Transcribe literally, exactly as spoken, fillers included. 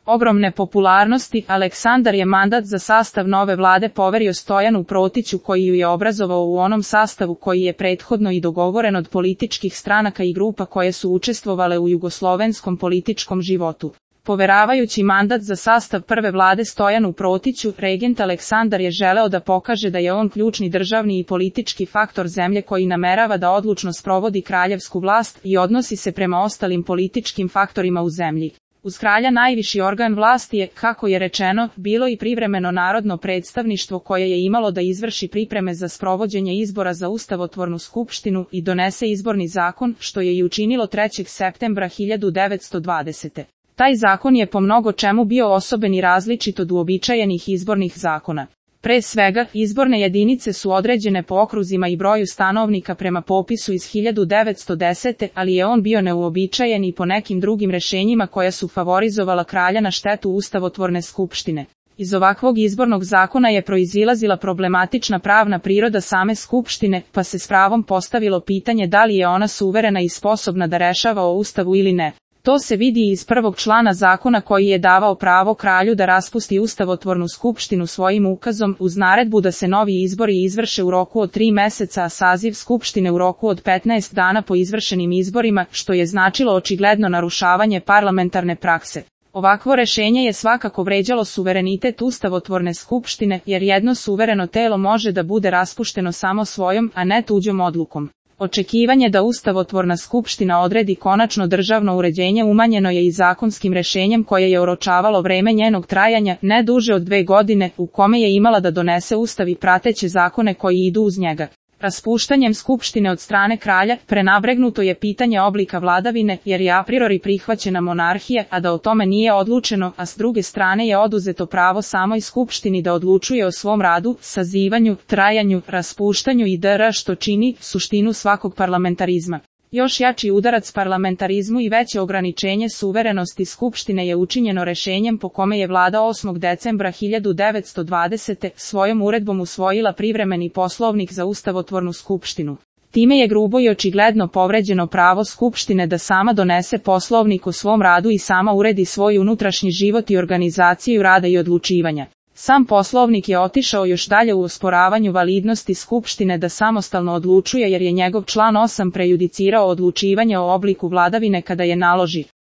ogromne popularnosti, Aleksandar je mandat za sastav nove vlade poverio Stojanu Protiću koji ju je obrazovao u onom sastavu koji je prethodno i dogovoren od političkih stranaka i grupa koje su učestvovale u jugoslovenskom političkom životu. Poveravajući mandat za sastav prve vlade Stojanu Protiću, regent Aleksandar je želeo da pokaže da je on ključni državni i politički faktor zemlje koji namerava da odlučno sprovodi kraljevsku vlast i odnosi se prema ostalim političkim faktorima u zemlji. Uz kralja najviši organ vlasti je, kako je rečeno, bilo i privremeno narodno predstavništvo koje je imalo da izvrši pripreme za sprovođenje izbora za ustavotvornu skupštinu i donese izborni zakon, što je i učinilo trećeg septembra hiljadu devetsto dvadesete. Taj zakon je po mnogo čemu bio osoben i različit od uobičajenih izbornih zakona. Pre svega, izborne jedinice su određene po okruzima i broju stanovnika prema popisu iz hiljadu devetsto desete, ali je on bio neuobičajen i po nekim drugim rešenjima koja su favorizovala kralja na štetu ustavotvorne skupštine. Iz ovakvog izbornog zakona je proizilazila problematična pravna priroda same skupštine, pa se s pravom postavilo pitanje da li je ona suverena i sposobna da rešava o ustavu ili ne. To se vidi iz prvog člana zakona koji je davao pravo kralju da raspusti ustavotvornu skupštinu svojim ukazom uz naredbu da se novi izbori izvrše u roku od tri meseca, a saziv skupštine u roku od petnaest dana po izvršenim izborima, što je značilo očigledno narušavanje parlamentarne prakse. Ovakvo rešenje je svakako vređalo suverenitet ustavotvorne skupštine, jer jedno suvereno telo može da bude raspušteno samo svojom, a ne tuđom odlukom. Očekivanje da ustavotvorna skupština odredi konačno državno uređenje umanjeno je i zakonskim rešenjem koje je oročavalo vreme njenog trajanja, ne duže od dve godine, u kome je imala da donese ustav i prateće zakone koji idu uz njega. Raspuštanjem skupštine od strane kralja, prenabregnuto je pitanje oblika vladavine, jer je a priori prihvaćena monarhija, a da o tome nije odlučeno, a s druge strane je oduzeto pravo samoj skupštini da odlučuje o svom radu, sazivanju, trajanju, raspuštanju i dr. što čini suštinu svakog parlamentarizma. Još jači udarac parlamentarizmu i veće ograničenje suverenosti skupštine je učinjeno rešenjem po kome je vlada osmog decembra hiljadu devetsto dvadesete svojom uredbom usvojila privremeni poslovnik za ustavotvornu skupštinu. Time je grubo i očigledno povređeno pravo skupštine da sama donese poslovnik o svom radu i sama uredi svoj unutrašnji život i organizaciju rada i odlučivanja. Sam poslovnik je otišao još dalje u osporavanju validnosti skupštine da samostalno odlučuje jer je njegov član osam prejudicirao odlučivanje o obliku vladavine kada je naloži